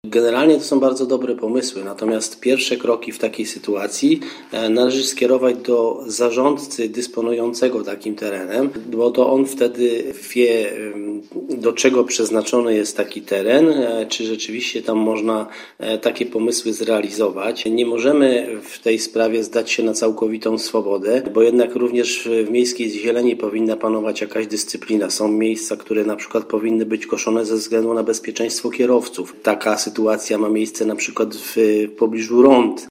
Generalnie to są bardzo dobre pomysły, natomiast pierwsze kroki w takiej sytuacji należy skierować do zarządcy dysponującego takim terenem, bo to on wtedy wie, do czego przeznaczony jest taki teren, czy rzeczywiście tam można takie pomysły zrealizować. Nie możemy w tej sprawie zdać się na całkowitą swobodę, bo jednak również w miejskiej zieleni powinna panować jakaś dyscyplina. Są miejsca, które na przykład powinny być koszone ze względu na bezpieczeństwo kierowców. Taka sytuacja ma miejsce na przykład w pobliżu rond.